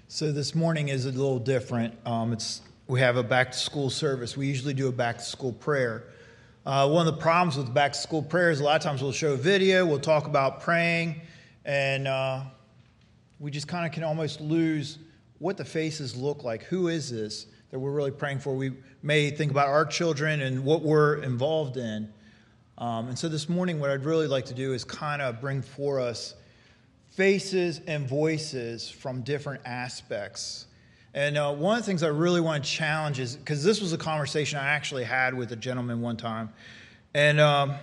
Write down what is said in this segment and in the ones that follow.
So this morning is a little different. We have a back-to-school service. We usually do a back-to-school prayer. One of the problems with back-to-school prayer is a lot of times we'll show a video, we'll talk about praying, and we just kind of can almost lose what the faces look like. Who is this that we're really praying for? We may think about our children and what we're involved in. And so this morning, what I'd really like to do is kind of bring for us faces and voices from different aspects. And one of the things I really want to challenge is, because this was a conversation I actually had with a gentleman one time, and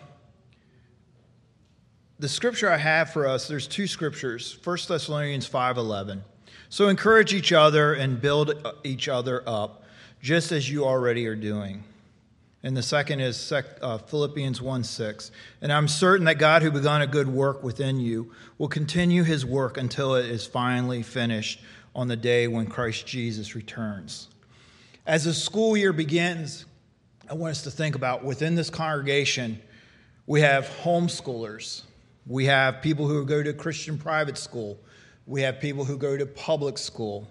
the scripture I have for us, there's two scriptures, 1 Thessalonians 5:11. So encourage each other and build each other up, just as you already are doing. And the second is Philippians 1:6. And I'm certain that God, who begun a good work within you, will continue his work until it is finally finished on the day when Christ Jesus returns. As the school year begins, I want us to think about within this congregation, we have homeschoolers. We have people who go to Christian private school. We have people who go to public school.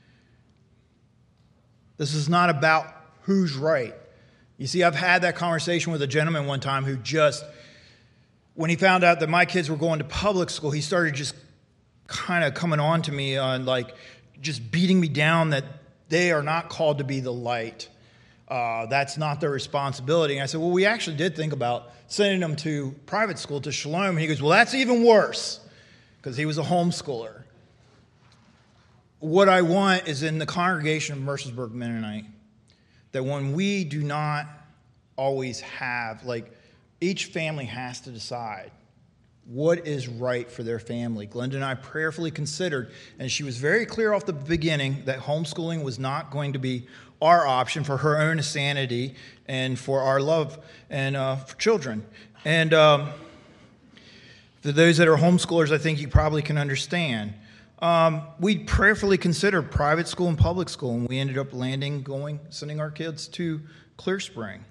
This is not about who's right. You see, I've had that conversation with a gentleman one time who just, when he found out that my kids were going to public school, he started just kind of coming on to me on just beating me down that they are not called to be the light. That's not their responsibility. And I said, well, we actually did think about sending them to private school, to Shalom. And he goes, well, that's even worse, because he was a homeschooler. What I want is in the congregation of Mercersburg Mennonite, that when we do not always have, each family has to decide what is right for their family. Glenda and I prayerfully considered, and she was very clear off the beginning that homeschooling was not going to be our option for her own sanity and for our love and for children. And for those that are homeschoolers, I think you probably can understand. We prayerfully considered private school and public school, and we ended up sending our kids to Clear Spring.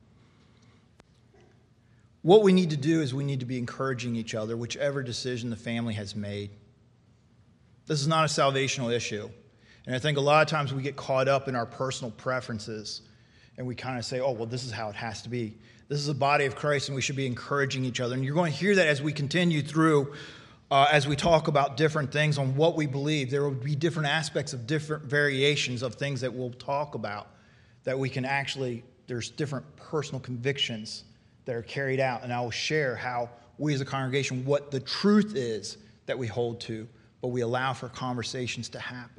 What we need to do is we need to be encouraging each other, whichever decision the family has made. This is not a salvational issue. And I think a lot of times we get caught up in our personal preferences, and we kind of say, oh, well, this is how it has to be. This is the body of Christ, and we should be encouraging each other. And you're going to hear that as we continue through as we talk about different things on what we believe. There will be different aspects of different variations of things that we'll talk about that we can there's different personal convictions that are carried out. And I will share how we as a congregation, what the truth is that we hold to, but we allow for conversations to happen.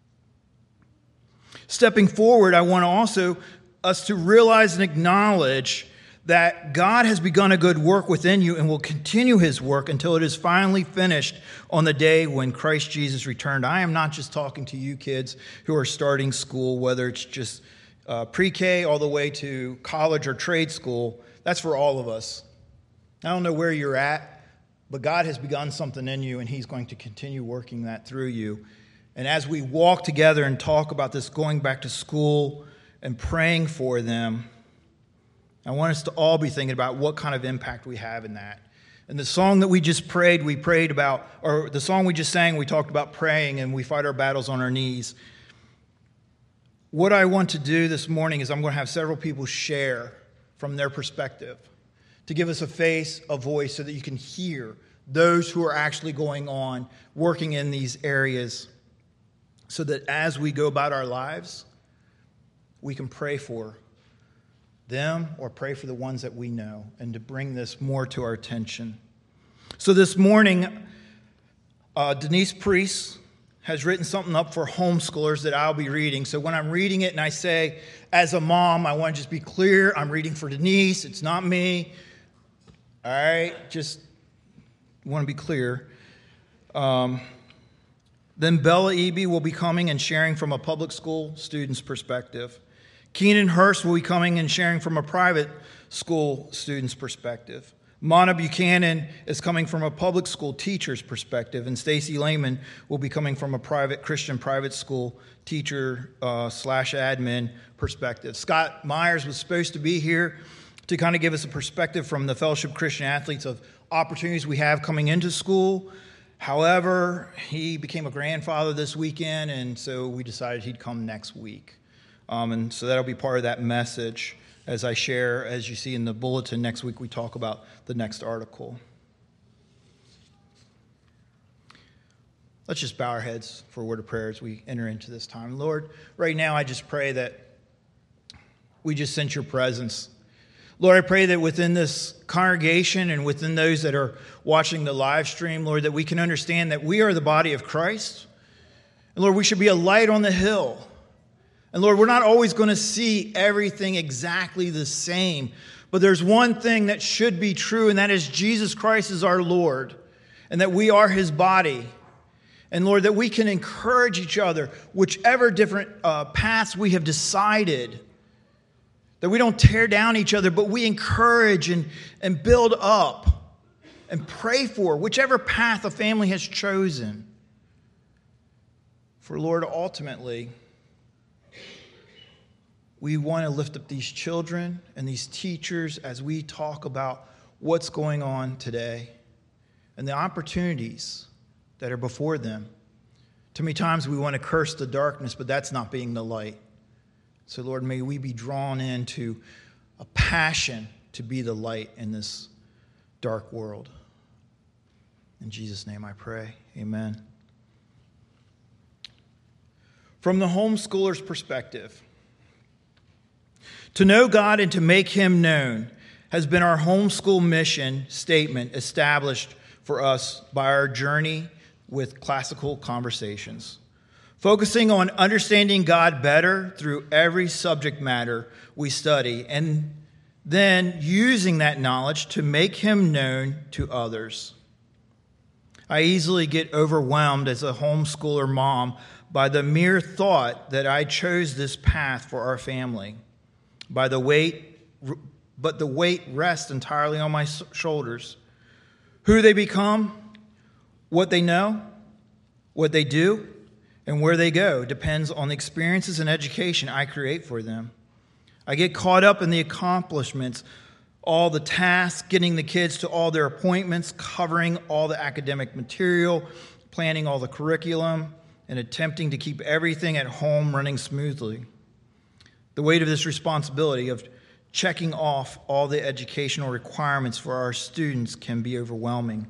Stepping forward, I want us to realize and acknowledge that God has begun a good work within you and will continue his work until it is finally finished on the day when Christ Jesus returned. I am not just talking to you kids who are starting school, whether it's just pre-K all the way to college or trade school. That's for all of us. I don't know where you're at, but God has begun something in you, and he's going to continue working that through you. And as we walk together and talk about this going back to school and praying for them, I want us to all be thinking about what kind of impact we have in that. And the song that we just prayed, the song we just sang, we talked about praying and we fight our battles on our knees. What I want to do this morning is I'm going to have several people share from their perspective to give us a face, a voice, so that you can hear those who are actually going on, working in these areas, so that as we go about our lives, we can pray for them or pray for the ones that we know, and to bring this more to our attention. So this morning, Denise Priest has written something up for homeschoolers that I'll be reading. So when I'm reading it and I say, as a mom, I want to just be clear, I'm reading for Denise, it's not me. All right, just want to be clear. Then Bella Eby will be coming and sharing from a public school student's perspective. Keenan Hurst will be coming and sharing from a private school student's perspective. Mana Buchanan is coming from a public school teacher's perspective, and Stacy Lehman will be coming from a Christian private school teacher / admin perspective. Scott Myers was supposed to be here to kind of give us a perspective from the Fellowship of Christian Athletes of opportunities we have coming into school However, he became a grandfather this weekend, and so we decided he'd come next week. And so that'll be part of that message as I share. As you see in the bulletin, next week we talk about the next article. Let's just bow our heads for a word of prayer as we enter into this time. Lord, right now I just pray that we just sense your presence. Lord, I pray that within this congregation and within those that are watching the live stream, Lord, that we can understand that we are the body of Christ. And Lord, we should be a light on the hill. And Lord, we're not always going to see everything exactly the same. But there's one thing that should be true, and that is Jesus Christ is our Lord, and that we are his body. And Lord, that we can encourage each other, whichever different paths we have decided, that we don't tear down each other, but we encourage and build up and pray for whichever path a family has chosen. For Lord, ultimately, we want to lift up these children and these teachers as we talk about what's going on today and the opportunities that are before them. Too many times we want to curse the darkness, but that's not being the light. So, Lord, may we be drawn into a passion to be the light in this dark world. In Jesus' name I pray. Amen. From the homeschooler's perspective, to know God and to make him known has been our homeschool mission statement established for us by our journey with Classical Conversations, focusing on understanding God better through every subject matter we study, and then using that knowledge to make him known to others. I easily get overwhelmed as a homeschooler mom by the mere thought that I chose this path for our family. But the weight rests entirely on my shoulders. Who they become, what they know, what they do, and where they go depends on the experiences and education I create for them. I get caught up in the accomplishments, all the tasks, getting the kids to all their appointments, covering all the academic material, planning all the curriculum, and attempting to keep everything at home running smoothly. The weight of this responsibility of checking off all the educational requirements for our students can be overwhelming.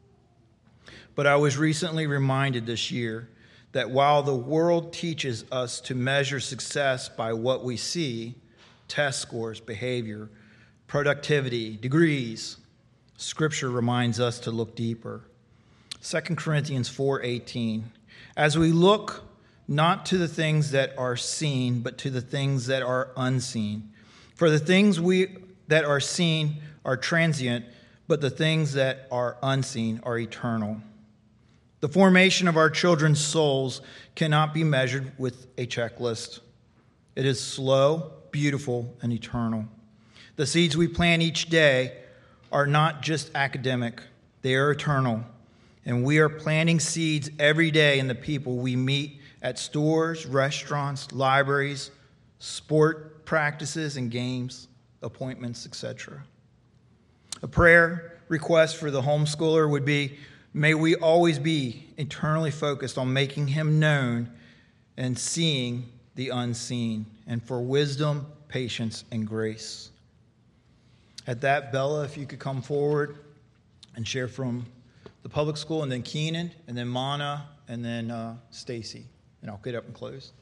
But I was recently reminded this year that while the world teaches us to measure success by what we see, test scores, behavior, productivity, degrees, Scripture reminds us to look deeper. 2 Corinthians 4:18, as we look not to the things that are seen, but to the things that are unseen. For the things that are seen are transient, but the things that are unseen are eternal. The formation of our children's souls cannot be measured with a checklist. It is slow, beautiful, and eternal. The seeds we plant each day are not just academic, they are eternal. And we are planting seeds every day in the people we meet at stores, restaurants, libraries, sport practices and games, appointments, etc. A prayer request for the homeschooler would be, may we always be eternally focused on making him known and seeing the unseen, and for wisdom, patience, and grace. At that, Bella, if you could come forward and share from the public school, and then Keenan, and then Mana, and then Stacy. And I'll get up and close.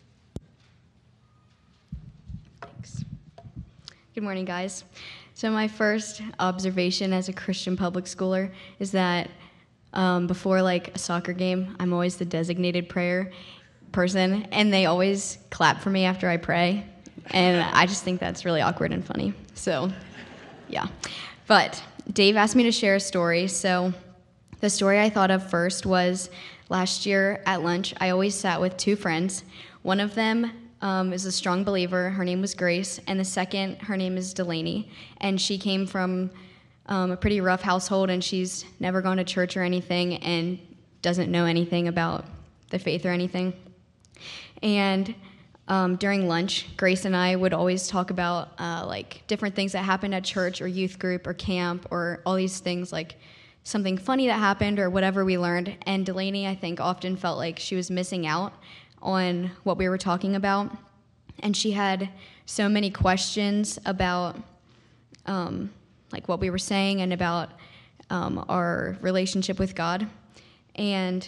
Thanks. Good morning, guys. So my first observation as a Christian public schooler is that before like a soccer game, I'm always the designated prayer person, and they always clap for me after I pray, and I just think that's really awkward and funny. So, yeah. But Dave asked me to share a story, so the story I thought of first was last year at lunch, I always sat with two friends. One of them is a strong believer. Her name was Grace, and the second, her name is Delaney, and she came from a pretty rough household, and she's never gone to church or anything and doesn't know anything about the faith or anything. And during lunch, Grace and I would always talk about like different things that happened at church or youth group or camp or all these things like something funny that happened or whatever we learned. And Delaney, I think, often felt like she was missing out on what we were talking about. And she had so many questions about like what we were saying and about our relationship with God. And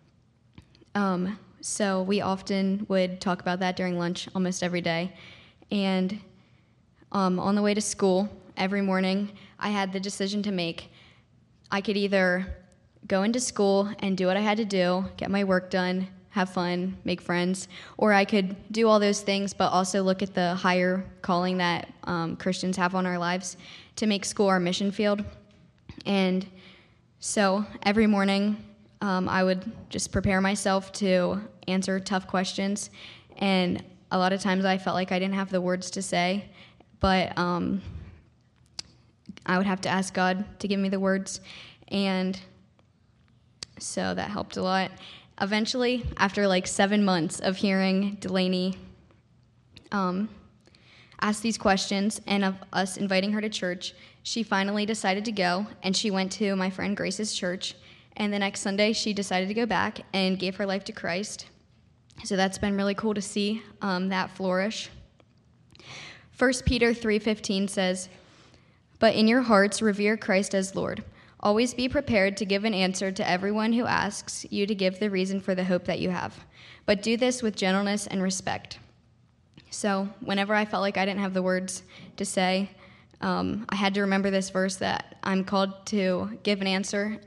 so we often would talk about that during lunch almost every day. And on the way to school, every morning, I had the decision to make. I could either go into school and do what I had to do, get my work done, have fun, make friends, or I could do all those things but also look at the higher calling that Christians have on our lives to make school our mission field. And so every morning, I would just prepare myself to answer tough questions, and a lot of times I felt like I didn't have the words to say, but I would have to ask God to give me the words, and so that helped a lot. Eventually, after like 7 months of hearing Delaney ask these questions and of us inviting her to church, she finally decided to go, and she went to my friend Grace's church, and the next Sunday she decided to go back and gave her life to Christ. So that's been really cool to see that flourish. 1 Peter 3:15 says, "But in your hearts revere Christ as Lord. Always be prepared to give an answer to everyone who asks you to give the reason for the hope that you have. But do this with gentleness and respect." So whenever I felt like I didn't have the words to say, I had to remember this verse that I'm called to give an answer.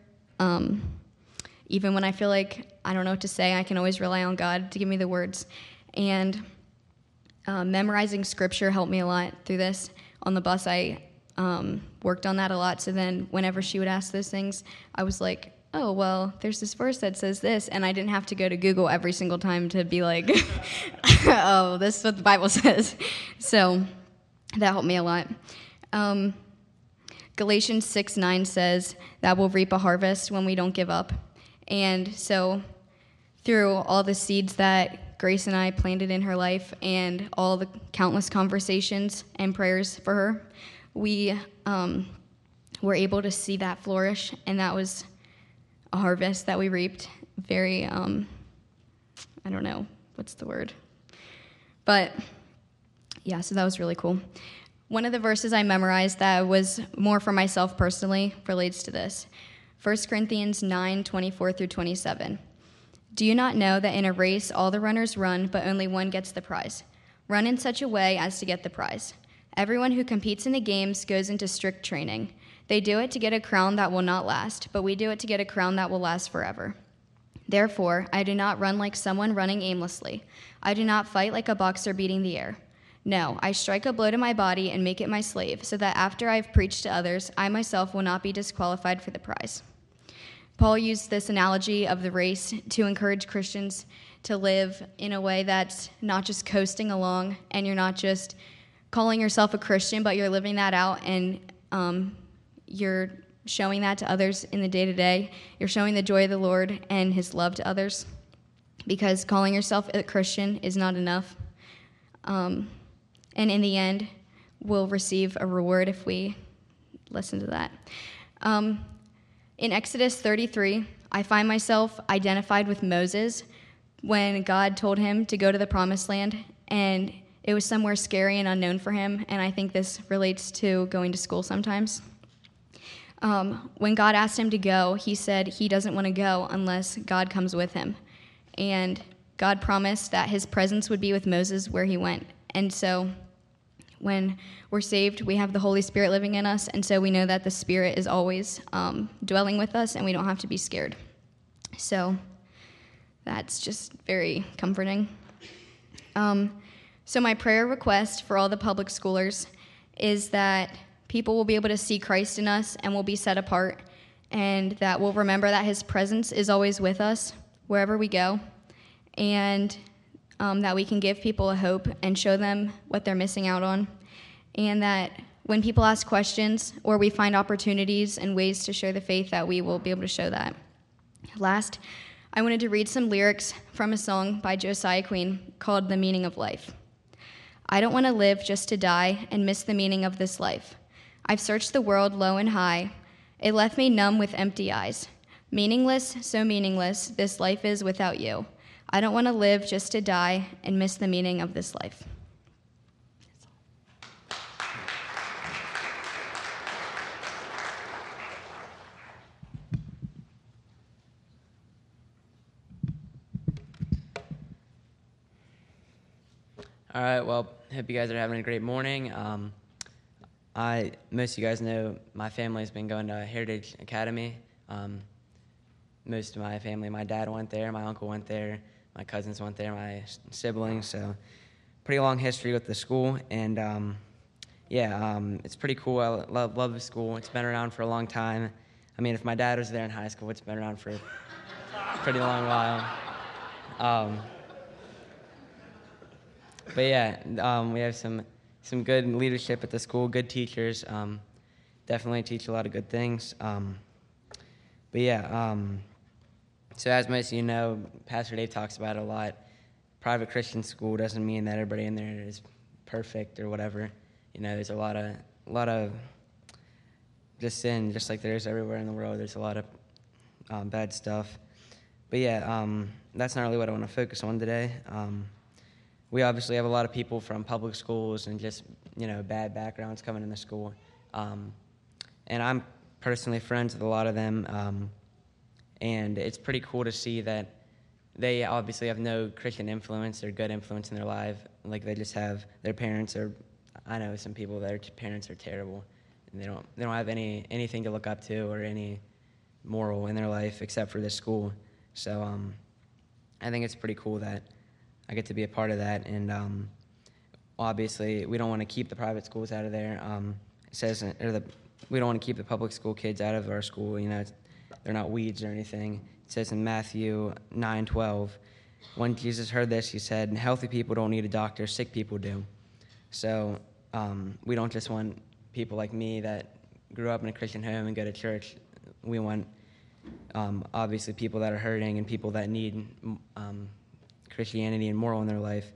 Even when I feel like I don't know what to say, I can always rely on God to give me the words. And memorizing scripture helped me a lot through this. On the bus, I worked on that a lot. So then whenever she would ask those things, I was like, oh, well, there's this verse that says this, and I didn't have to go to Google every single time to be like, oh, this is what the Bible says. So that helped me a lot. Galatians 6:9 says that we'll reap a harvest when we don't give up. And so through all the seeds that Grace and I planted in her life and all the countless conversations and prayers for her, we were able to see that flourish, and that was a harvest that we reaped. Very, I don't know, what's the word? But yeah, so that was really cool. One of the verses I memorized that was more for myself personally relates to this. 1 Corinthians 9:24 through 27. "Do you not know that in a race all the runners run, but only one gets the prize? Run in such a way as to get the prize. Everyone who competes in the games goes into strict training. They do it to get a crown that will not last, but we do it to get a crown that will last forever. Therefore, I do not run like someone running aimlessly. I do not fight like a boxer beating the air. No, I strike a blow to my body and make it my slave, so that after I have preached to others, I myself will not be disqualified for the prize." Paul used this analogy of the race to encourage Christians to live in a way that's not just coasting along, and you're not just calling yourself a Christian, but you're living that out, and you're showing that to others in the day-to-day. You're showing the joy of the Lord and his love to others, because calling yourself a Christian is not enough. And in the end, we'll receive a reward if we listen to that. In Exodus 33, I find myself identified with Moses when God told him to go to the promised land, and it was somewhere scary and unknown for him, and I think this relates to going to school sometimes. When God asked him to go, he said he doesn't want to go unless God comes with him. And God promised that his presence would be with Moses where he went. And so when we're saved, we have the Holy Spirit living in us, and so we know that the Spirit is always dwelling with us, and we don't have to be scared. So that's just very comforting. So my prayer request for all the public schoolers is that people will be able to see Christ in us and will be set apart, and that we'll remember that his presence is always with us wherever we go, and that we can give people a hope and show them what they're missing out on, and that when people ask questions or we find opportunities and ways to share the faith, that we will be able to show that. Last, I wanted to read some lyrics from a song by Josiah Queen called "The Meaning of Life." "I don't want to live just to die and miss the meaning of this life. I've searched the world low and high, It left me numb with empty eyes. Meaningless, so meaningless, this life is without you. I don't want to live just to die and miss the meaning of this life. All right, well, hope you guys are having a great morning. Most of you guys know my family's been going to Heritage Academy. Most of my family, my dad went there, my uncle went there, my cousins went there, my siblings, so pretty long history with the school, and it's pretty cool. I love the school. It's been around for a long time. I mean, if my dad was there in high school, it's been around for a pretty long while. But yeah, we have some good leadership at the school, good teachers, definitely teach a lot of good things. So as most of you know, Pastor Dave talks about it a lot. Private Christian school doesn't mean that everybody in there is perfect or whatever. You know, there's a lot of just sin, just like there is everywhere in the world. There's a lot of bad stuff. But that's not really what I want to focus on today. We obviously have a lot of people from public schools and just, bad backgrounds coming in the school. And I'm personally friends with a lot of them. And it's pretty cool to see that they obviously have no Christian influence or good influence in their life. Like they just have their parents I know some people their parents are terrible. And they don't have anything to look up to or any moral in their life except for this school. So I think it's pretty cool that I get to be a part of that, and obviously we don't want to keep the private schools out of there. It says, we don't want to keep the public school kids out of our school. They're not weeds or anything. It says in Matthew 9:12, when Jesus heard this, he said, "Healthy people don't need a doctor; sick people do." So we don't just want people like me that grew up in a Christian home and go to church. We want obviously people that are hurting and people that need Christianity and moral in their life.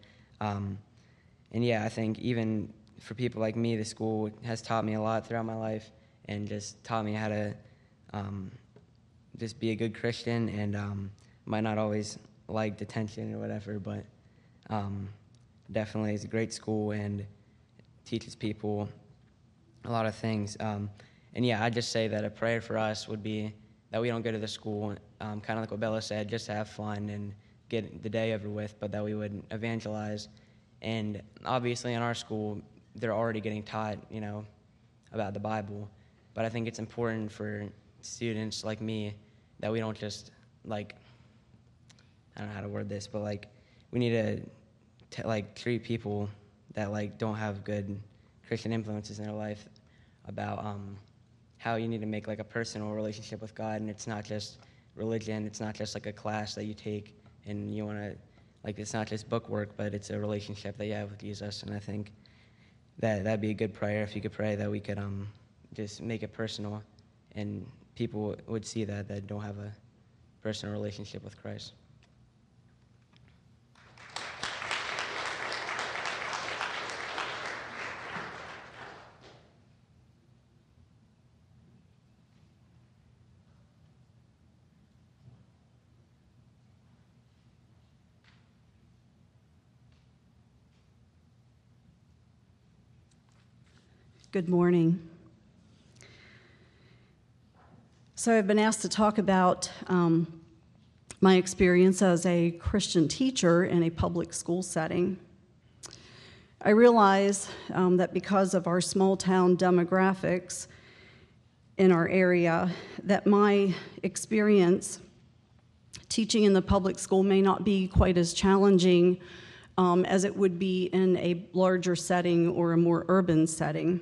I think even for people like me, the school has taught me a lot throughout my life and just taught me how to just be a good Christian, and might not always like detention or whatever, but definitely it's a great school and teaches people a lot of things. I just say that a prayer for us would be that we don't go to the school, kind of like what Bella said, just to have fun and get the day over with, but that we would evangelize. And obviously in our school, they're already getting taught, about the Bible. But I think it's important for students like me that we don't just, I don't know how to word this, but, we need to treat people that, don't have good Christian influences in their life about how you need to make, a personal relationship with God. And it's not just religion. It's not just, a class that you take and you want to, it's not just book work, but it's a relationship that you have with Jesus. And I think that'd be a good prayer if you could pray that we could just make it personal and people would see that don't have a personal relationship with Christ. Good morning. So I've been asked to talk about my experience as a Christian teacher in a public school setting. I realize that because of our small town demographics in our area, that my experience teaching in the public school may not be quite as challenging as it would be in a larger setting or a more urban setting.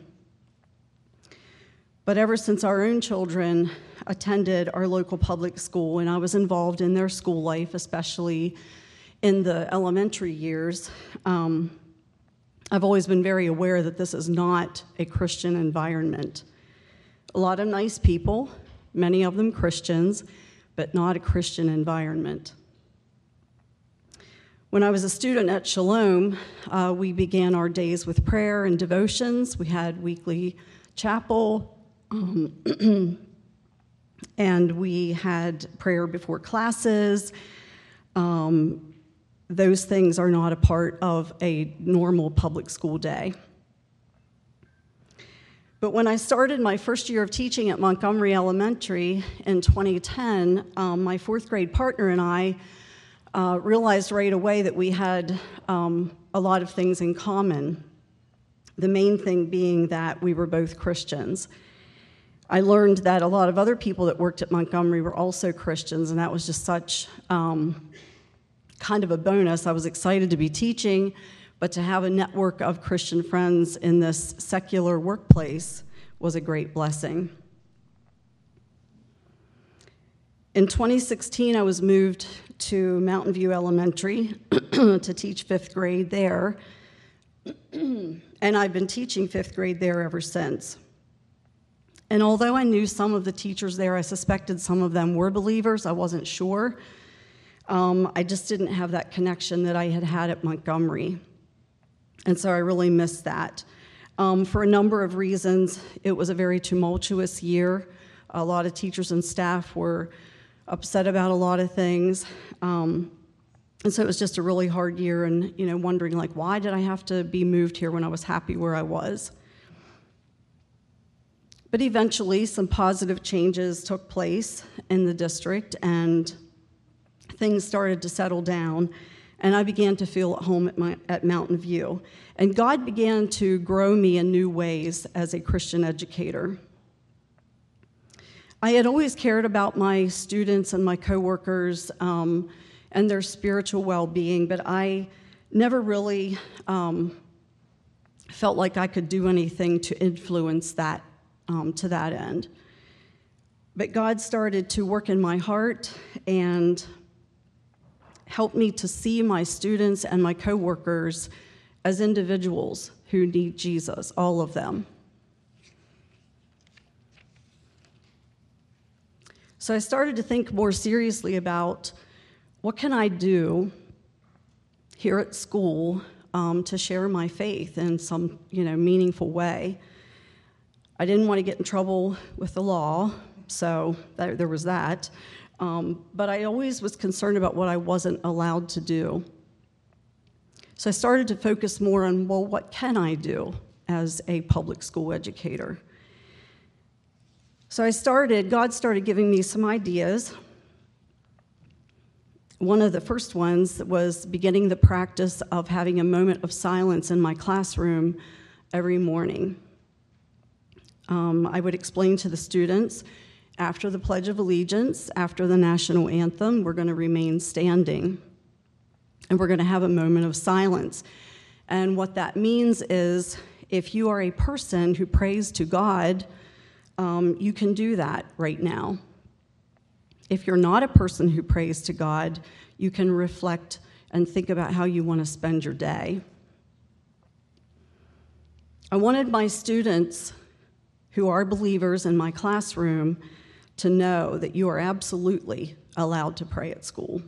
But ever since our own children attended our local public school and I was involved in their school life, especially in the elementary years, I've always been very aware that this is not a Christian environment. A lot of nice people, many of them Christians, but not a Christian environment. When I was a student at Shalom, we began our days with prayer and devotions. We had weekly chapel. and we had prayer before classes. Those things are not a part of a normal public school day. But when I started my first year of teaching at Montgomery Elementary in 2010, my fourth grade partner and I realized right away that we had a lot of things in common. The main thing being that we were both Christians. I learned that a lot of other people that worked at Montgomery were also Christians, and that was just such kind of a bonus. I was excited to be teaching, but to have a network of Christian friends in this secular workplace was a great blessing. In 2016, I was moved to Mountain View Elementary to teach fifth grade there, and I've been teaching fifth grade there ever since. And although I knew some of the teachers there, I suspected some of them were believers. I wasn't sure. I just didn't have that connection that I had had at Montgomery. And so I really missed that. For a number of reasons, it was a very tumultuous year. A lot of teachers and staff were upset about a lot of things. And so it was just a really hard year, and wondering, like, why did I have to be moved here when I was happy where I was? But eventually, some positive changes took place in the district, and things started to settle down, and I began to feel at home at Mountain View. And God began to grow me in new ways as a Christian educator. I had always cared about my students and my coworkers and their spiritual well-being, but I never really felt like I could do anything to influence that to that end. But God started to work in my heart and help me to see my students and my coworkers as individuals who need Jesus, all of them. So I started to think more seriously about what can I do here at school to share my faith in some meaningful way. I didn't want to get in trouble with the law, so there was that. But I always was concerned about what I wasn't allowed to do. So I started to focus more on, well, what can I do as a public school educator? So God started giving me some ideas. One of the first ones was beginning the practice of having a moment of silence in my classroom every morning. I would explain to the students, after the Pledge of Allegiance, after the national anthem, we're going to remain standing, and we're going to have a moment of silence. And what that means is, if you are a person who prays to God, you can do that right now. If you're not a person who prays to God, you can reflect and think about how you want to spend your day. I wanted my students who are believers in my classroom to know that you are absolutely allowed to pray at school.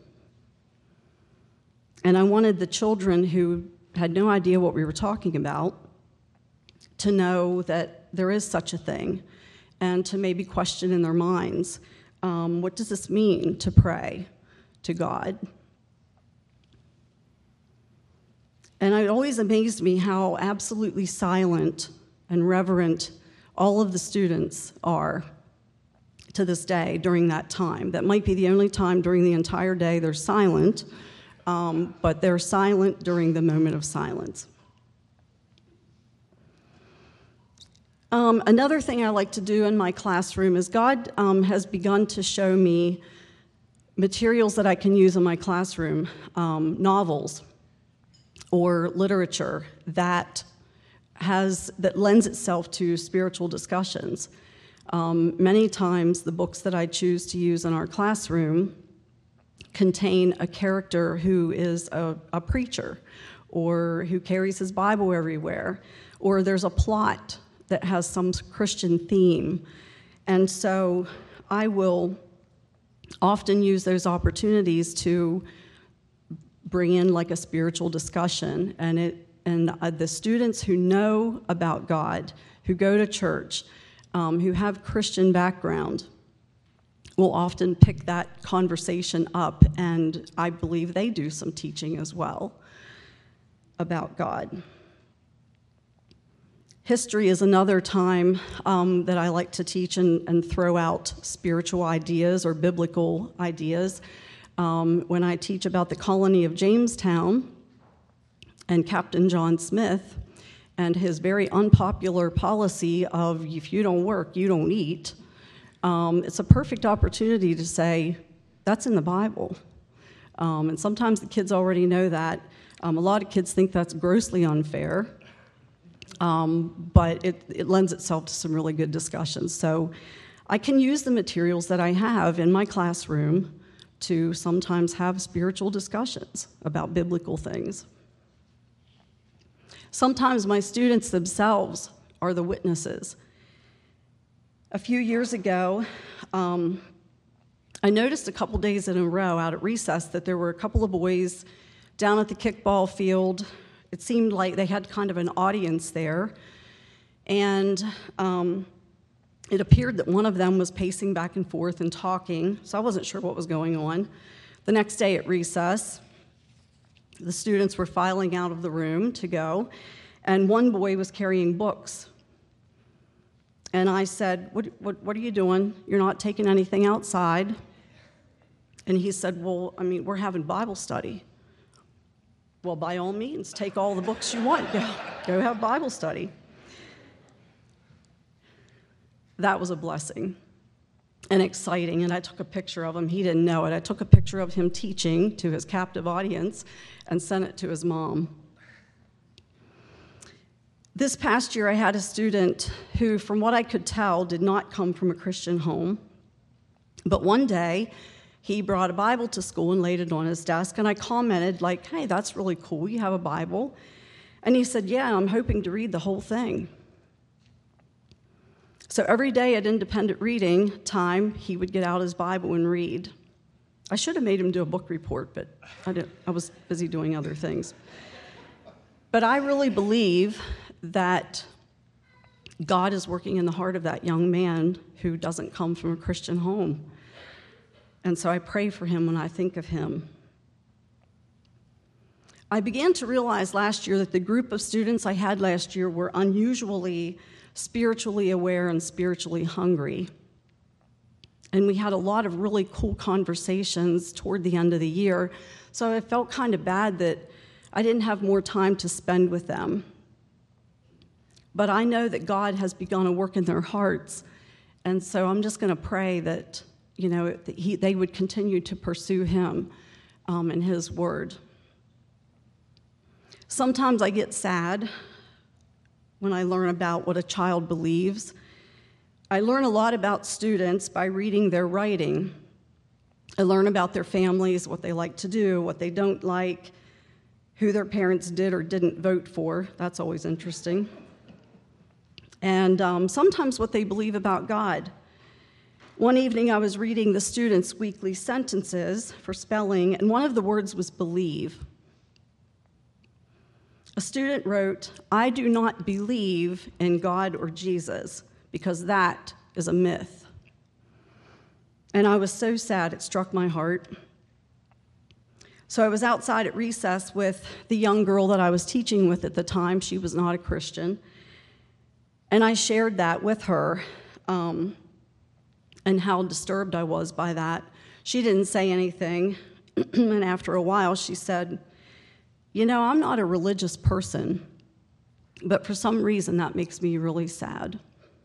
And I wanted the children who had no idea what we were talking about to know that there is such a thing, and to maybe question in their minds, what does this mean to pray to God? And it always amazed me how absolutely silent and reverent all of the students are to this day during that time. That might be the only time during the entire day they're silent, but they're silent during the moment of silence. Another thing I like to do in my classroom is God has begun to show me materials that I can use in my classroom, novels or literature that lends itself to spiritual discussions. Many times the books that I choose to use in our classroom contain a character who is a preacher, or who carries his Bible everywhere, or there's a plot that has some Christian theme. And so I will often use those opportunities to bring in like a spiritual discussion, and the students who know about God, who go to church, who have Christian background, will often pick that conversation up, and I believe they do some teaching as well about God. History is another time that I like to teach and throw out spiritual ideas or biblical ideas. When I teach about the colony of Jamestown and Captain John Smith and his very unpopular policy of if you don't work, you don't eat, it's a perfect opportunity to say, that's in the Bible. And sometimes the kids already know that. A lot of kids think that's grossly unfair. But it lends itself to some really good discussions. So I can use the materials that I have in my classroom to sometimes have spiritual discussions about biblical things. Sometimes my students themselves are the witnesses. A few years ago, I noticed a couple days in a row out at recess that there were a couple of boys down at the kickball field. It seemed like they had kind of an audience there, and it appeared that one of them was pacing back and forth and talking, so I wasn't sure what was going on. The next day at recess, the students were filing out of the room to go, and one boy was carrying books. And I said, what are you doing? You're not taking anything outside? And he said, well, I mean, we're having Bible study. Well, by all means, take all the books you want. Go have Bible study. That was a blessing and exciting, and I took a picture of him. He didn't know it. I took a picture of him teaching to his captive audience and sent it to his mom. This past year, I had a student who, from what I could tell, did not come from a Christian home. But one day, he brought a Bible to school and laid it on his desk, and I commented, like, hey, that's really cool, you have a Bible? And he said, yeah, I'm hoping to read the whole thing. So every day at independent reading time, he would get out his Bible and read. I should have made him do a book report, but I was busy doing other things. But I really believe that God is working in the heart of that young man who doesn't come from a Christian home. And so I pray for him when I think of him. I began to realize last year that the group of students I had last year were unusually spiritually aware and spiritually hungry. And we had a lot of really cool conversations toward the end of the year, so I felt kind of bad that I didn't have more time to spend with them. But I know that God has begun a work in their hearts, and so I'm just going to pray that, you know, they would continue to pursue Him and His Word. Sometimes I get sad when I learn about what a child believes. I learn a lot about students by reading their writing. I learn about their families, what they like to do, what they don't like, who their parents did or didn't vote for. That's always interesting. And sometimes what they believe about God. One evening I was reading the students' weekly sentences for spelling, and one of the words was believe. A student wrote, "I do not believe in God or Jesus, because that is a myth." And I was so sad, it struck my heart. So I was outside at recess with the young girl that I was teaching with at the time. She was not a Christian. And I shared that with her and how disturbed I was by that. She didn't say anything. And after a while, she said, "You know, I'm not a religious person, but for some reason that makes me really sad."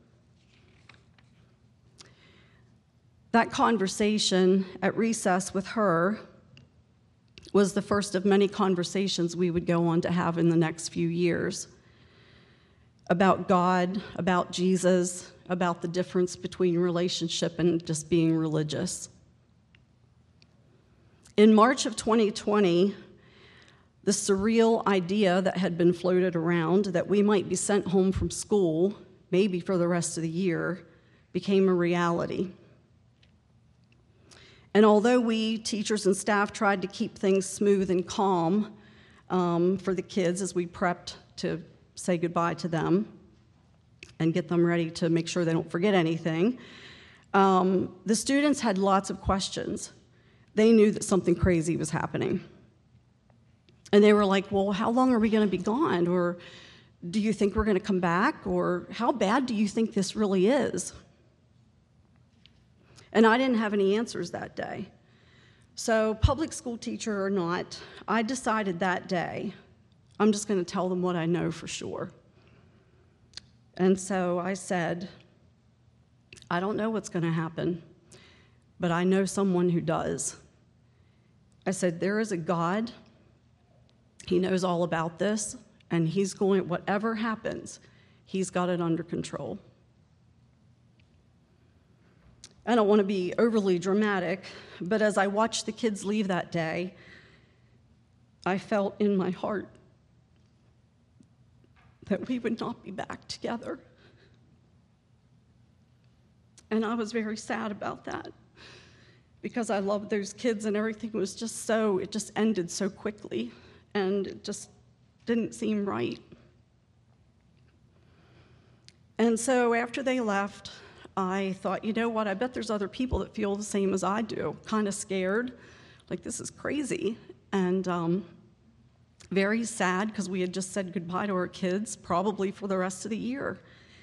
That conversation at recess with her was the first of many conversations we would go on to have in the next few years about God, about Jesus, about the difference between relationship and just being religious. In March of 2020, the surreal idea that had been floated around that we might be sent home from school, maybe for the rest of the year, became a reality. And although we, teachers and staff, tried to keep things smooth and calm for the kids as we prepped to say goodbye to them and get them ready to make sure they don't forget anything, The students had lots of questions. They knew that something crazy was happening. And they were like, well, how long are we going to be gone? Or do you think we're going to come back? Or how bad do you think this really is? And I didn't have any answers that day. So public school teacher or not, I decided that day, I'm just going to tell them what I know for sure. And so I said, I don't know what's going to happen, but I know someone who does. I said, there is a God. He knows all about this, and he's going, whatever happens, he's got it under control. I don't want to be overly dramatic, but as I watched the kids leave that day, I felt in my heart that we would not be back together. And I was very sad about that because I loved those kids and everything was just it just ended so quickly and it just didn't seem right. And so after they left, I thought, you know what, I bet there's other people that feel the same as I do, kind of scared, like this is crazy, and very sad because we had just said goodbye to our kids, probably for the rest of the year.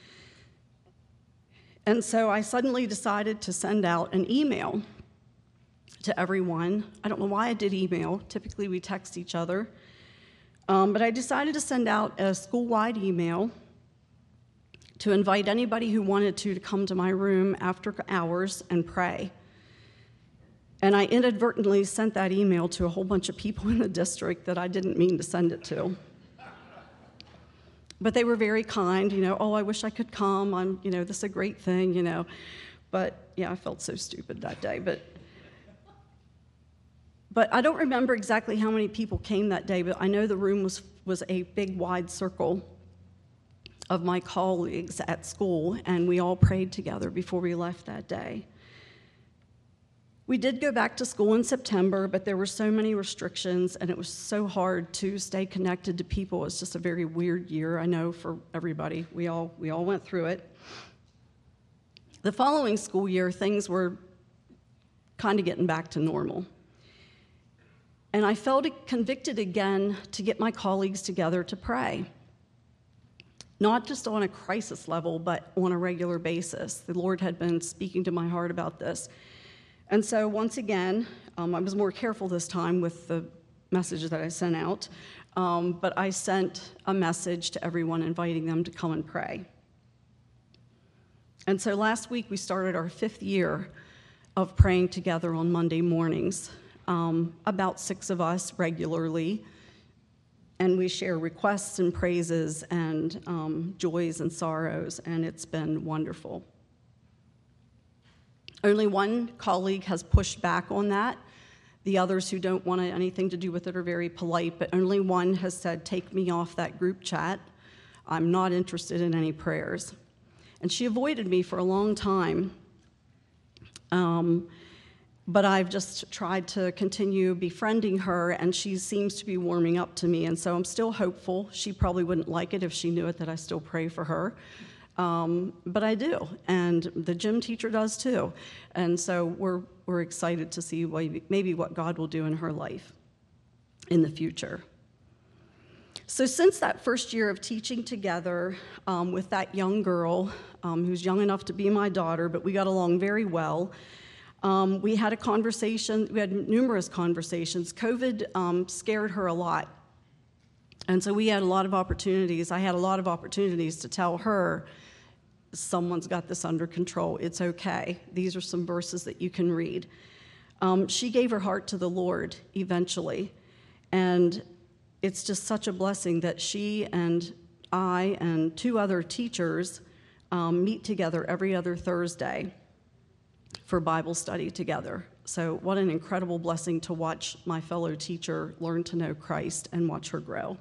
And so I suddenly decided to send out an email to everyone. I don't know why I did email. Typically we text each other. But I decided to send out a school-wide email to invite anybody who wanted to come to my room after hours and pray. And I inadvertently sent that email to a whole bunch of people in the district that I didn't mean to send it to. But they were very kind, oh, I wish I could come, this is a great thing, But, yeah, I felt so stupid that day. But I don't remember exactly how many people came that day, but I know the room was a big, wide circle of my colleagues at school, and we all prayed together before we left that day. We did go back to school in September, but there were so many restrictions, and it was so hard to stay connected to people. It was just a very weird year, I know, for everybody. We all went through it. The following school year, things were kind of getting back to normal. And I felt convicted again to get my colleagues together to pray. Not just on a crisis level, but on a regular basis. The Lord had been speaking to my heart about this. And so once again, I was more careful this time with the message that I sent out, but I sent a message to everyone inviting them to come and pray. And so last week we started our 5th year of praying together on Monday mornings, about 6 of us regularly, and we share requests and praises and joys and sorrows, and it's been wonderful. Only one colleague has pushed back on that. The others who don't want anything to do with it are very polite, but only one has said, take me off that group chat. I'm not interested in any prayers. And she avoided me for a long time, but I've just tried to continue befriending her, and she seems to be warming up to me, and so I'm still hopeful. She probably wouldn't like it if she knew it that I still pray for her. But I do, and the gym teacher does too. And so we're excited to see maybe what God will do in her life in the future. So since that first year of teaching together with that young girl, who's young enough to be my daughter, but we got along very well, we had numerous conversations. COVID scared her a lot. And so we had a lot of opportunities. I had a lot of opportunities to tell her, someone's got this under control. It's okay. These are some verses that you can read. She gave her heart to the Lord eventually. And it's just such a blessing that she and I and 2 other teachers meet together every other Thursday for Bible study together. So what an incredible blessing to watch my fellow teacher learn to know Christ and watch her grow.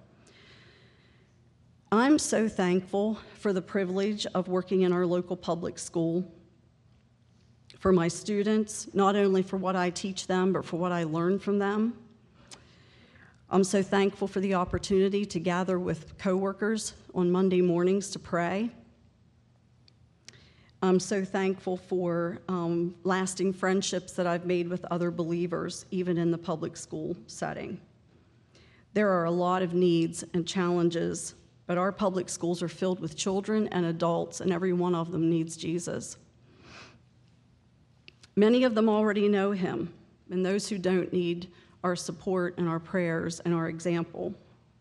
I'm so thankful for the privilege of working in our local public school, for my students, not only for what I teach them, but for what I learn from them. I'm so thankful for the opportunity to gather with coworkers on Monday mornings to pray. I'm so thankful for lasting friendships that I've made with other believers, even in the public school setting. There are a lot of needs and challenges, but our public schools are filled with children and adults, and every one of them needs Jesus. Many of them already know him, and those who don't need our support and our prayers and our example.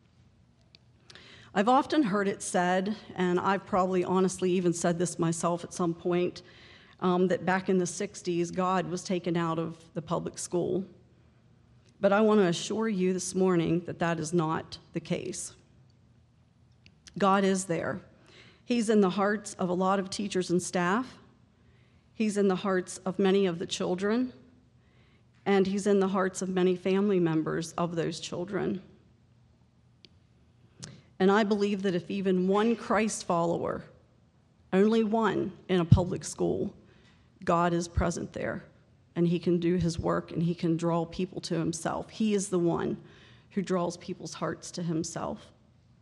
I've often heard it said, and I've probably honestly even said this myself at some point, that back in the 60s, God was taken out of the public school. But I want to assure you this morning that that is not the case. God is there. He's in the hearts of a lot of teachers and staff. He's in the hearts of many of the children. And he's in the hearts of many family members of those children. And I believe that if even one Christ follower, only one in a public school, God is present there, and he can do his work, and he can draw people to himself. He is the one who draws people's hearts to himself.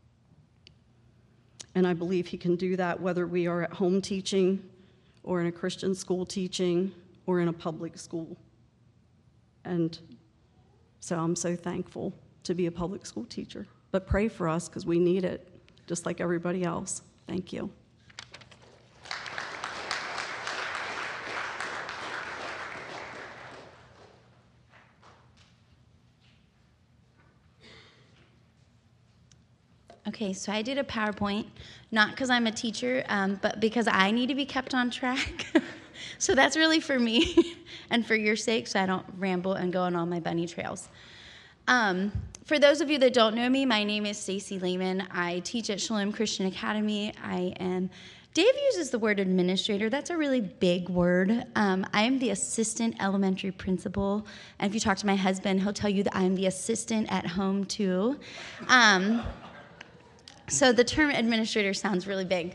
And I believe he can do that whether we are at home teaching or in a Christian school teaching or in a public school. And so I'm so thankful to be a public school teacher. But pray for us because we need it, just like everybody else. Thank you. Okay, so I did a PowerPoint, not because I'm a teacher, but because I need to be kept on track. So that's really for me and for your sake, so I don't ramble and go on all my bunny trails. For those of you that don't know me, my name is Stacey Lehman. I teach at Shalom Christian Academy. Dave uses the word administrator. That's a really big word. I am the assistant elementary principal. And if you talk to my husband, he'll tell you that I'm the assistant at home too. So the term administrator sounds really big.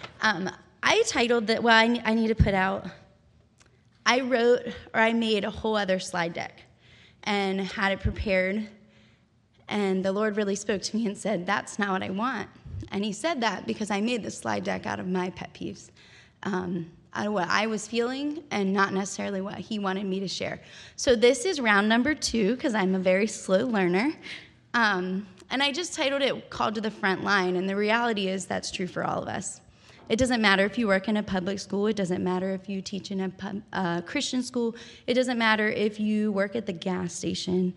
I titled that, well, I need to put out, I made a whole other slide deck and had it prepared. And the Lord really spoke to me and said, that's not what I want. And he said that because I made the slide deck out of my pet peeves, out of what I was feeling and not necessarily what he wanted me to share. So this is round number 2 because I'm a very slow learner. And I just titled it Called to the Front Line. And the reality is that's true for all of us. It doesn't matter if you work in a public school. It doesn't matter if you teach in a Christian school. It doesn't matter if you work at the gas station.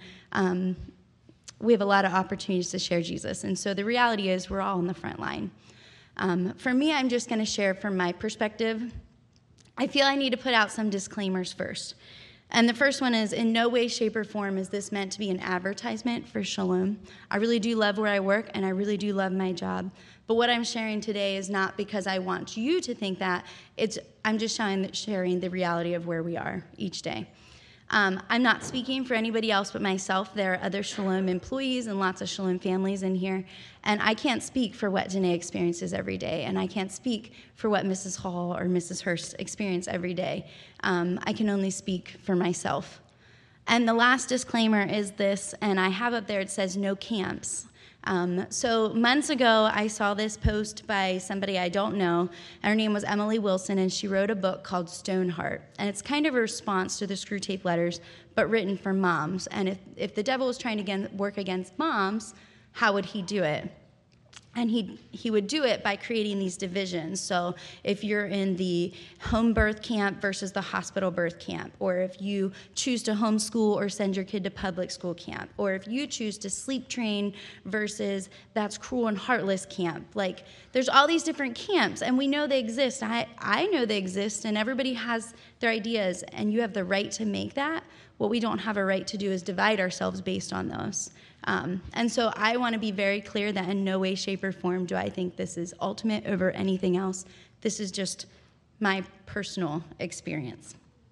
We have a lot of opportunities to share Jesus. And so the reality is we're all on the front line. For me, I'm just going to share from my perspective. I feel I need to put out some disclaimers first. And the first one is, in no way, shape, or form is this meant to be an advertisement for Shalom. I really do love where I work, and I really do love my job. But what I'm sharing today is not because I want you to think that. I'm just sharing the reality of where we are each day. I'm not speaking for anybody else but myself. There are other Shalom employees and lots of Shalom families in here. And I can't speak for what Danae experiences every day. And I can't speak for what Mrs. Hall or Mrs. Hurst experience every day. I can only speak for myself. And the last disclaimer is this, and I have up there, it says no camps. So months ago, I saw this post by somebody I don't know, and her name was Emily Wilson, and she wrote a book called Stoneheart. And it's kind of a response to the Screw Tape Letters, but written for moms. And if the devil was trying to work against moms, how would he do it? And he would do it by creating these divisions. So if you're in the home birth camp versus the hospital birth camp, or if you choose to homeschool or send your kid to public school camp, or if you choose to sleep train versus that's cruel and heartless camp. Like, there's all these different camps, and we know they exist. I know they exist, and everybody has their ideas, and you have the right to make that. What we don't have a right to do is divide ourselves based on those. And so I want to be very clear that in no way, shape, or form do I think this is ultimate over anything else. This is just my personal experience.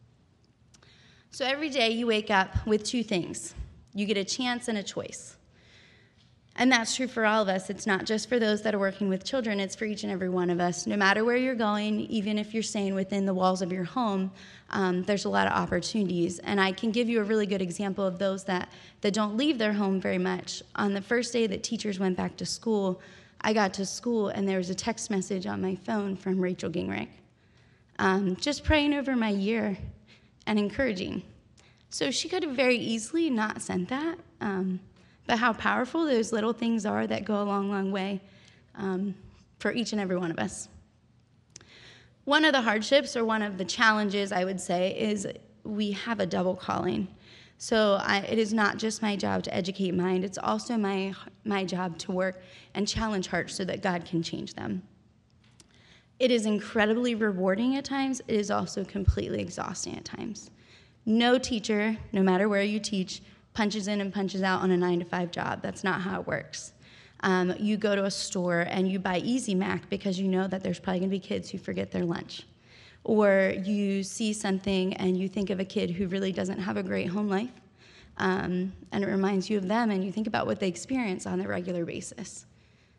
So every day you wake up with two things. You get a chance and a choice. And that's true for all of us. It's not just for those that are working with children. It's for each and every one of us. No matter where you're going, even if you're staying within the walls of your home, there's a lot of opportunities. And I can give you a really good example of those that don't leave their home very much. On the first day that teachers went back to school, I got to school, and there was a text message on my phone from Rachel Gingrich. just praying over my year and encouraging. So she could have very easily not sent that, but how powerful those little things are that go a long, long way for each and every one of us. One of the hardships, or one of the challenges, I would say, is we have a double calling. So it is not just my job to educate mind, it's also my job to work and challenge hearts so that God can change them. It is incredibly rewarding at times. It is also completely exhausting at times. No teacher, no matter where you teach, punches in and punches out on a 9-to-5 job. That's not how it works. You go to a store and you buy Easy Mac because you know that there's probably going to be kids who forget their lunch. Or you see something and you think of a kid who really doesn't have a great home life, and it reminds you of them, and you think about what they experience on a regular basis.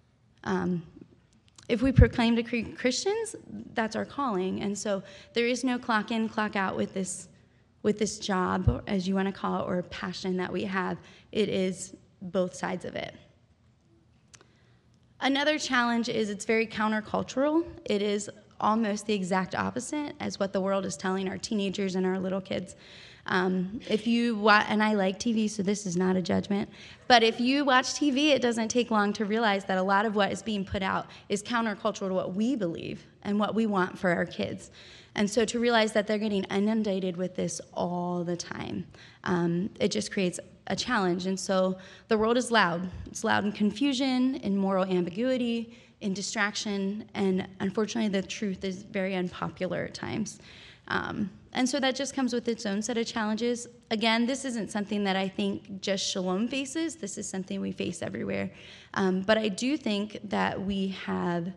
If we proclaim to Christians, that's our calling. And so there is no clock in, clock out with this job, as you want to call it, or passion that we have. It is both sides of it. Another challenge is it's very countercultural. It is almost the exact opposite as what the world is telling our teenagers and our little kids. If you watch, and I like TV, so this is not a judgment, but if you watch TV, it doesn't take long to realize that a lot of what is being put out is countercultural to what we believe and what we want for our kids. And so to realize that they're getting inundated with this all the time, it just creates a challenge. And so the world is loud. It's loud in confusion, in moral ambiguity, in distraction, and unfortunately the truth is very unpopular at times. And so that just comes with its own set of challenges. Again, this isn't something that I think just Shalom faces. This is something we face everywhere. But I do think that we have,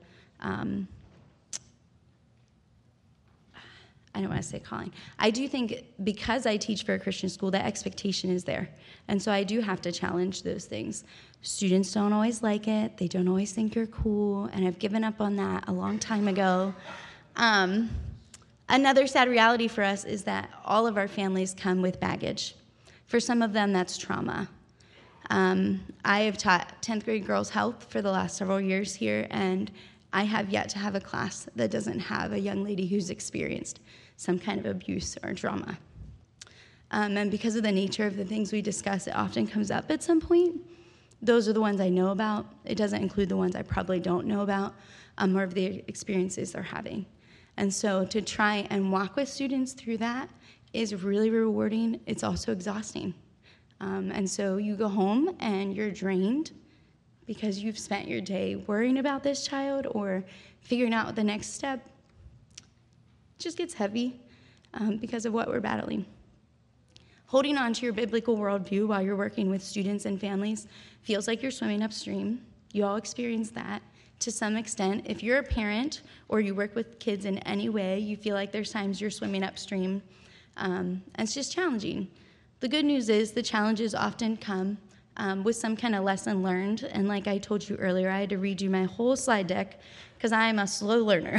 I don't want to say calling. I do think because I teach for a Christian school, that expectation is there. And so I do have to challenge those things. Students don't always like it. They don't always think you're cool. And I've given up on that a long time ago. Another sad reality for us is that all of our families come with baggage. For some of them, that's trauma. I have taught 10th grade girls health for the last several years here, and I have yet to have a class that doesn't have a young lady who's experienced some kind of abuse or trauma. And because of the nature of the things we discuss, it often comes up at some point. Those are the ones I know about. It doesn't include the ones I probably don't know about, or of the experiences they're having. And so to try and walk with students through that is really rewarding. It's also exhausting. And so you go home and you're drained because you've spent your day worrying about this child or figuring out the next step. It just gets heavy because of what we're battling. Holding on to your biblical worldview while you're working with students and families feels like you're swimming upstream. You all experience that to some extent. If you're a parent or you work with kids in any way, you feel like there's times you're swimming upstream. And it's just challenging. The good news is the challenges often come with some kind of lesson learned. And like I told you earlier, I had to redo my whole slide deck because I am a slow learner.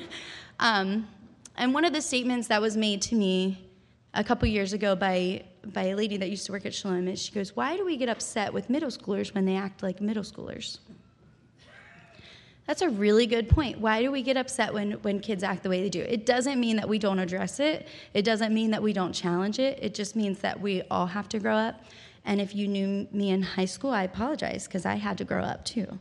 And one of the statements that was made to me a couple years ago by a lady that used to work at Shalom is, she goes, "Why do we get upset with middle schoolers when they act like middle schoolers?" That's a really good point. Why do we get upset when kids act the way they do? It doesn't mean that we don't address it. It doesn't mean that we don't challenge it. It just means that we all have to grow up. And if you knew me in high school, I apologize because I had to grow up too.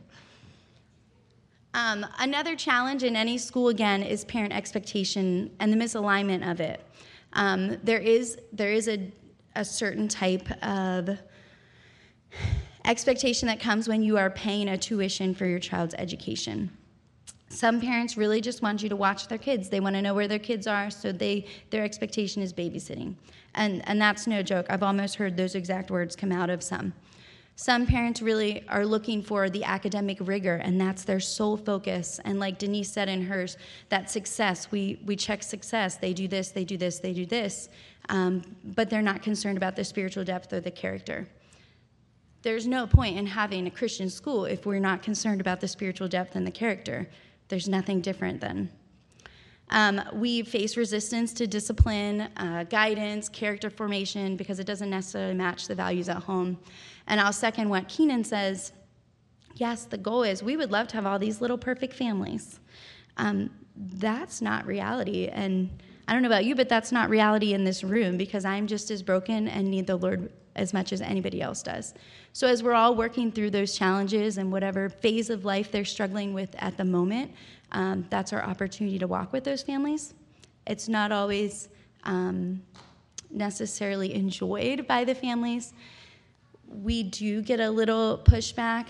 Another challenge in any school, again, is parent expectation and the misalignment of it. There is a certain type of expectation that comes when you are paying a tuition for your child's education. Some parents really just want you to watch their kids. They want to know where their kids are, so their expectation is babysitting. And that's no joke. I've almost heard those exact words come out of some. Some parents really are looking for the academic rigor, and that's their sole focus. And like Denise said in hers, that success, we check success. They do this, they do this, they do this. But they're not concerned about the spiritual depth or the character. There's no point in having a Christian school if we're not concerned about the spiritual depth and the character. There's nothing different then. We face resistance to discipline, guidance, character formation, because it doesn't necessarily match the values at home. And I'll second what Keenan says. Yes, the goal is we would love to have all these little perfect families. That's not reality. And I don't know about you, but that's not reality in this room, because I'm just as broken and need the Lord as much as anybody else does. So as we're all working through those challenges and whatever phase of life they're struggling with at the moment, that's our opportunity to walk with those families. It's not always necessarily enjoyed by the families. We do get a little pushback.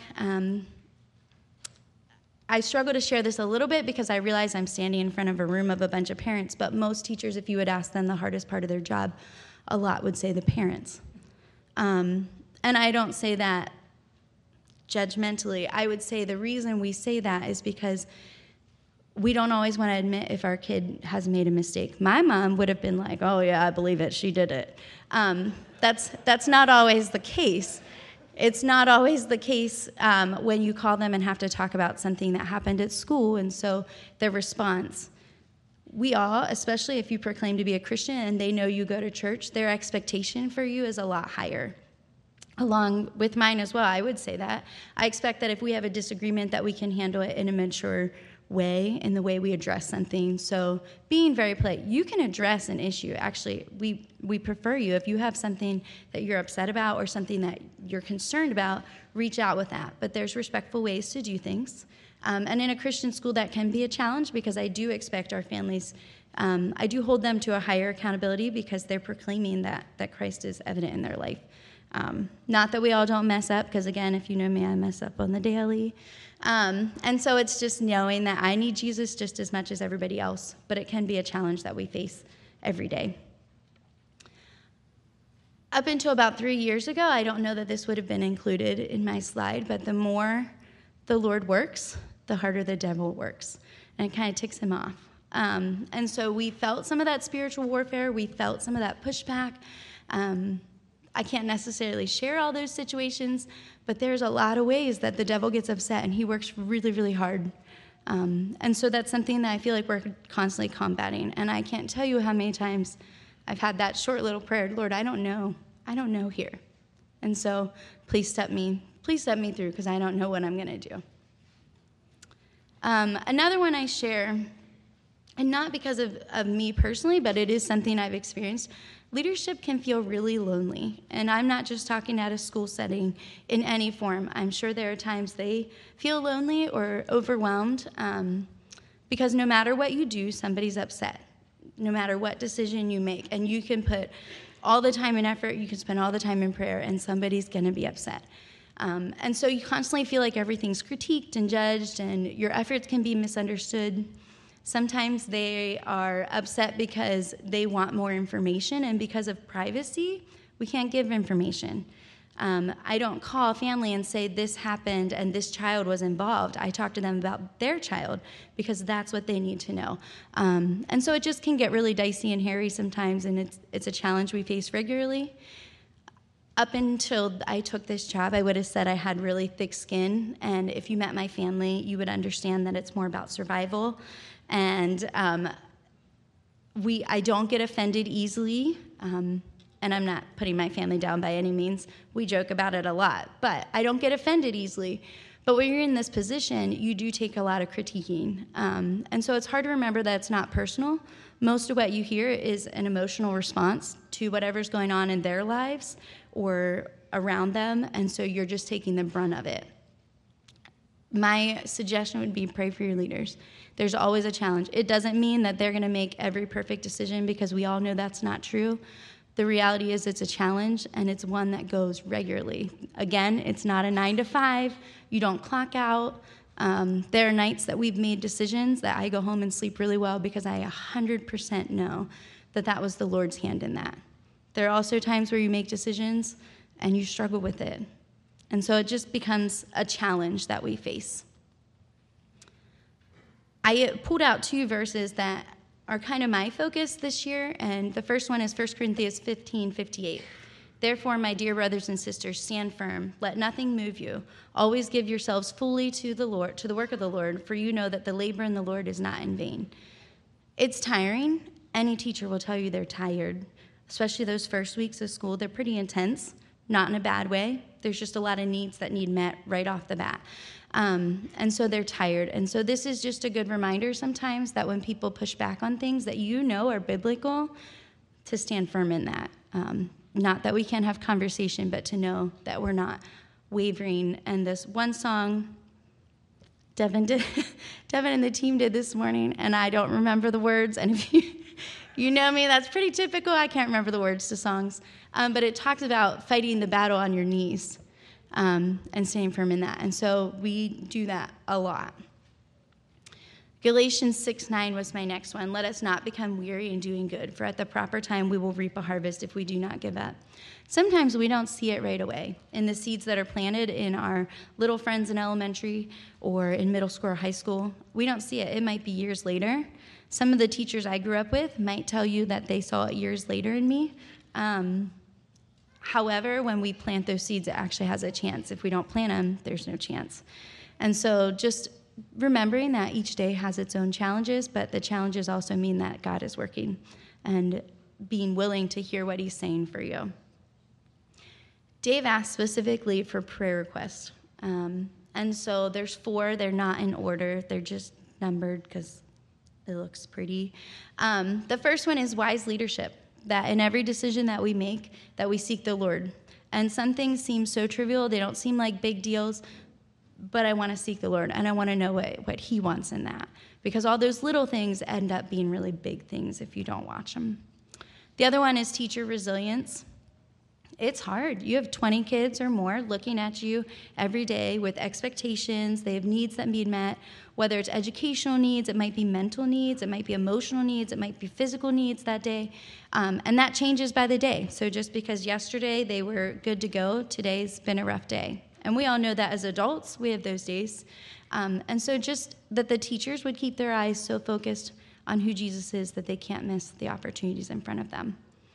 I struggle to share this a little bit because I realize I'm standing in front of a room of a bunch of parents, but most teachers, if you would ask them the hardest part of their job, a lot would say the parents. And I don't say that judgmentally. I would say the reason we say that is because we don't always want to admit if our kid has made a mistake. My mom would have been like, oh yeah, I believe it, she did it. That's not always the case. It's not always the case when you call them and have to talk about something that happened at school, and so their response. We all, especially if you proclaim to be a Christian and they know you go to church, their expectation for you is a lot higher. Along with mine as well, I would say that. I expect that if we have a disagreement that we can handle it in a mature way, in the way we address something. So being very polite, you can address an issue. Actually, we prefer you. If you have something that you're upset about or something that you're concerned about, reach out with that. But there's respectful ways to do things. And in a Christian school, that can be a challenge because I do expect our families, I do hold them to a higher accountability because they're proclaiming that Christ is evident in their life. Not that we all don't mess up, because again, if you know me, I mess up on the daily. And so it's just knowing that I need Jesus just as much as everybody else, but it can be a challenge that we face every day. Up until about 3 years ago, I don't know that this would have been included in my slide, but the more the Lord works, the harder the devil works, and it kind of ticks him off. And so we felt some of that spiritual warfare. We felt some of that pushback. I can't necessarily share all those situations, but there's a lot of ways that the devil gets upset, and he works really, really hard. And so that's something that I feel like we're constantly combating. And I can't tell you how many times I've had that short little prayer, Lord, I don't know here. And so please step me through, because I don't know what I'm going to do. Another one I share, and not because of me personally, but it is something I've experienced, leadership can feel really lonely. And I'm not just talking at a school setting in any form. I'm sure there are times they feel lonely or overwhelmed because no matter what you do, somebody's upset, no matter what decision you make. And you can put all the time and effort, you can spend all the time in prayer, and somebody's going to be upset. And so you constantly feel like everything's critiqued and judged, and your efforts can be misunderstood. Sometimes they are upset because they want more information, and because of privacy, we can't give information. I don't call family and say this happened and this child was involved. I talk to them about their child because that's what they need to know. And so it just can get really dicey and hairy sometimes, and it's a challenge we face regularly. Up until I took this job, I would have said I had really thick skin, and if you met my family, you would understand that it's more about survival. And I don't get offended easily, and I'm not putting my family down by any means. We joke about it a lot, but I don't get offended easily. But when you're in this position, you do take a lot of critiquing. And so it's hard to remember that it's not personal. Most of what you hear is an emotional response to whatever's going on in their lives or around them, and so you're just taking the brunt of it. My suggestion would be pray for your leaders. There's always a challenge. It doesn't mean that they're going to make every perfect decision, because we all know that's not true. The reality is it's a challenge, and it's one that goes regularly. Again, it's not a 9 to 5. You don't clock out. There are nights that we've made decisions that I go home and sleep really well because I 100% know that that was the Lord's hand in that. There are also times where you make decisions and you struggle with it. And so it just becomes a challenge that we face. I pulled out 2 verses that are kind of my focus this year, and the first one is 1 Corinthians 15:58. Therefore, my dear brothers and sisters, stand firm. Let nothing move you. Always give yourselves fully to the Lord, to the work of the Lord, for you know that the labor in the Lord is not in vain. It's tiring. Any teacher will tell you they're tired, especially those first weeks of school. They're pretty intense. not in a bad way. There's just a lot of needs that need met right off the bat. And so they're tired. And so this is just a good reminder sometimes that when people push back on things that you know are biblical, to stand firm in that. Not that we can't have conversation, but to know that we're not wavering. And this one song Devin and the team did this morning, and I don't remember the words. And if you know me, that's pretty typical. I can't remember the words to songs. But it talks about fighting the battle on your knees and staying firm in that. And so we do that a lot. Galatians 6:9 was my next one. Let us not become weary in doing good, for at the proper time we will reap a harvest if we do not give up. Sometimes we don't see it right away in the seeds that are planted in our little friends in elementary or in middle school or high school. We don't see it. It might be years later. Some of the teachers I grew up with might tell you that they saw it years later in me. However, when we plant those seeds, it actually has a chance. If we don't plant them, there's no chance. And so just remembering that each day has its own challenges, but the challenges also mean that God is working and being willing to hear what he's saying for you. Dave asked specifically for prayer requests. And so there's 4. They're not in order. They're just numbered because it looks pretty. The first one is wise leadership, that in every decision that we make, that we seek the Lord. And some things seem so trivial. They don't seem like big deals. But I want to seek the Lord, and I want to know what he wants in that. Because all those little things end up being really big things if you don't watch them. The other one is teacher resilience. It's hard. You have 20 kids or more looking at you every day with expectations. They have needs that need met, whether it's educational needs, it might be mental needs, it might be emotional needs, it might be physical needs that day. And that changes by the day. So just because yesterday they were good to go, today's been a rough day. And we all know that as adults, we have those days. And so just that the teachers would keep their eyes so focused on who Jesus is that they can't miss the opportunities in front of them.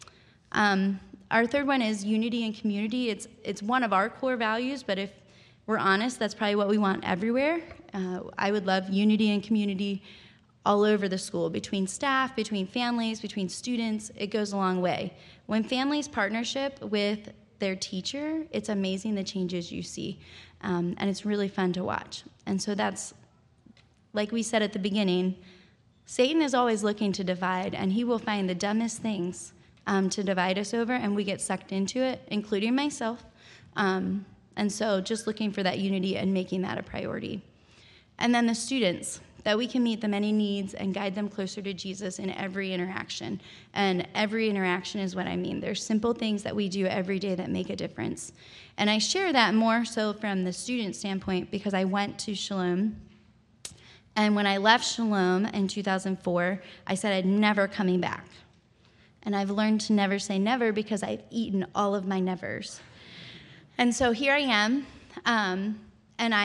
Our third one is unity and community. It's one of our core values, but if we're honest, that's probably what we want everywhere. I would love unity and community all over the school, between staff, between families, between students. It goes a long way. When families partnership with their teacher, it's amazing the changes you see, and it's really fun to watch. And so that's, like we said at the beginning, Satan is always looking to divide, and he will find the dumbest things to divide us over, and we get sucked into it, including myself. And so just looking for that unity and making that a priority. And then the students, that we can meet the many needs and guide them closer to Jesus in every interaction. And every interaction is what I mean. There's simple things that we do every day that make a difference. And I share that more so from the student standpoint because I went to Shalom. And when I left Shalom in 2004, I said I'd never coming back. And I've learned to never say never because I've eaten all of my nevers. And so here I am, and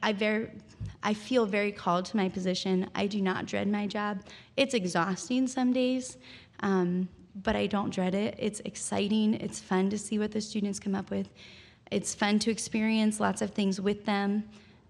I feel very called to my position. I do not dread my job. It's exhausting some days, but I don't dread it. It's exciting. It's fun to see what the students come up with. It's fun to experience lots of things with them.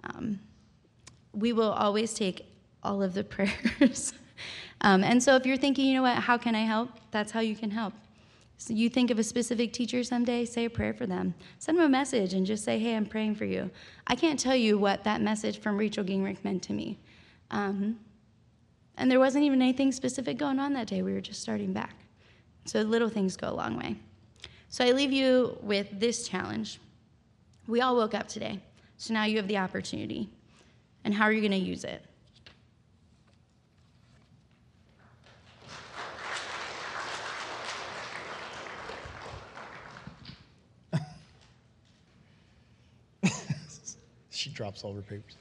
We will always take all of the prayers. And so if you're thinking, you know what, how can I help? That's how you can help. So you think of a specific teacher someday, say a prayer for them. Send them a message and just say, hey, I'm praying for you. I can't tell you what that message from Rachel Gingrich meant to me. And there wasn't even anything specific going on that day. We were just starting back. So little things go a long way. So I leave you with this challenge. We all woke up today, so now you have the opportunity. And how are you going to use it? She drops all her papers.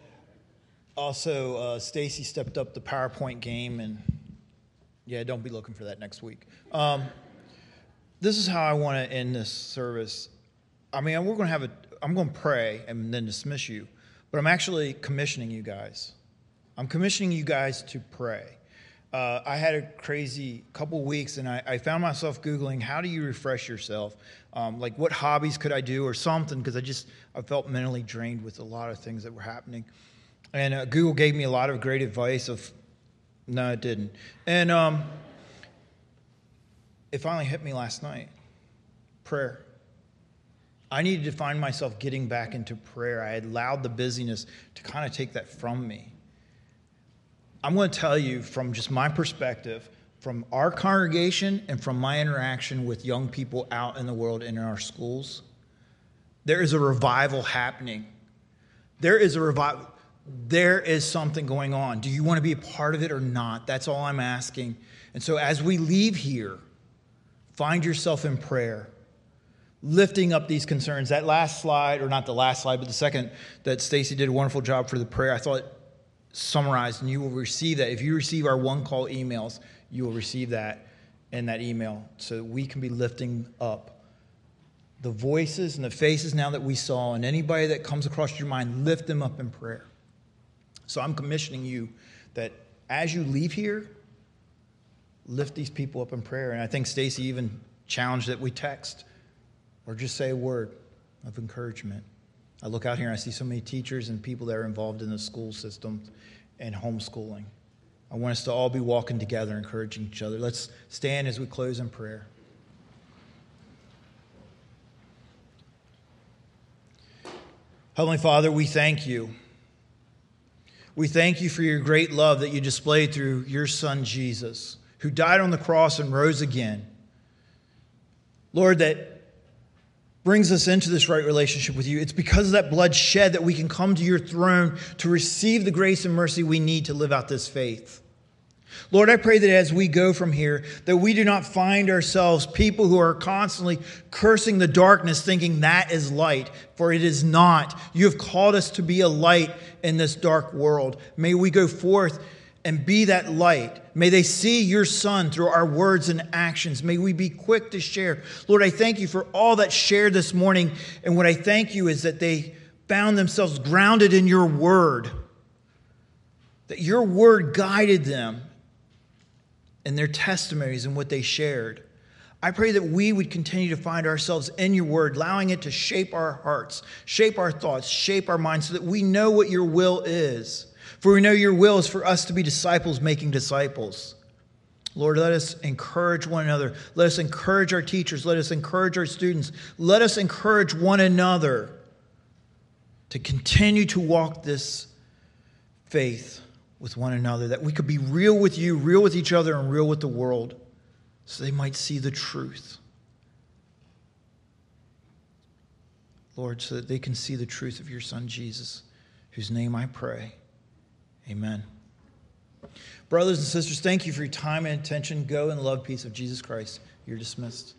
Also, Stacy stepped up the PowerPoint game, and yeah, don't be looking for that next week. This is how I want to end this service. I mean, I'm going to pray and then dismiss you, but I'm actually commissioning you guys. I'm commissioning you guys to pray. I had a crazy couple weeks, and I found myself Googling, how do you refresh yourself? Like, what hobbies could I do or something? Because I felt mentally drained with a lot of things that were happening. And Google gave me a lot of great advice no, it didn't. And it finally hit me last night. Prayer. I needed to find myself getting back into prayer. I had allowed the busyness to kind of take that from me. I'm going to tell you from just my perspective, from our congregation and from my interaction with young people out in the world and in our schools, there is a revival happening. There is a revival. There is something going on. Do you want to be a part of it or not? That's all I'm asking. And so as we leave here, find yourself in prayer, lifting up these concerns. That last slide, or not the last slide, but the second that Stacy did a wonderful job for the prayer, I thought summarized, and you will receive that. If you receive our one call emails, you will receive that in that email so that we can be lifting up the voices and the faces now that we saw, and anybody that comes across your mind, lift them up in prayer. So I'm commissioning you that as you leave here, lift these people up in prayer. And I think Stacy even challenged that we text or just say a word of encouragement. I look out here and I see so many teachers and people that are involved in the school system and homeschooling. I want us to all be walking together, encouraging each other. Let's stand as we close in prayer. Heavenly Father, we thank you. We thank you for your great love that you displayed through your Son, Jesus, who died on the cross and rose again. Lord, that brings us into this right relationship with you. It's because of that blood shed that we can come to your throne to receive the grace and mercy we need to live out this faith. Lord, I pray that as we go from here, that we do not find ourselves people who are constantly cursing the darkness, thinking that is light, for it is not. You have called us to be a light in this dark world. May we go forth and be that light. May they see your Son through our words and actions. May we be quick to share. Lord, I thank you for all that shared this morning. And what I thank you is that they found themselves grounded in your word, that your word guided them in their testimonies and what they shared. I pray that we would continue to find ourselves in your word, allowing it to shape our hearts, shape our thoughts, shape our minds so that we know what your will is. For we know your will is for us to be disciples making disciples. Lord, let us encourage one another. Let us encourage our teachers. Let us encourage our students. Let us encourage one another to continue to walk this faith with one another, that we could be real with you, real with each other, and real with the world, so they might see the truth. Lord, so that they can see the truth of your Son, Jesus, whose name I pray. Amen. Brothers and sisters, thank you for your time and attention. Go in the love, peace of Jesus Christ. You're dismissed.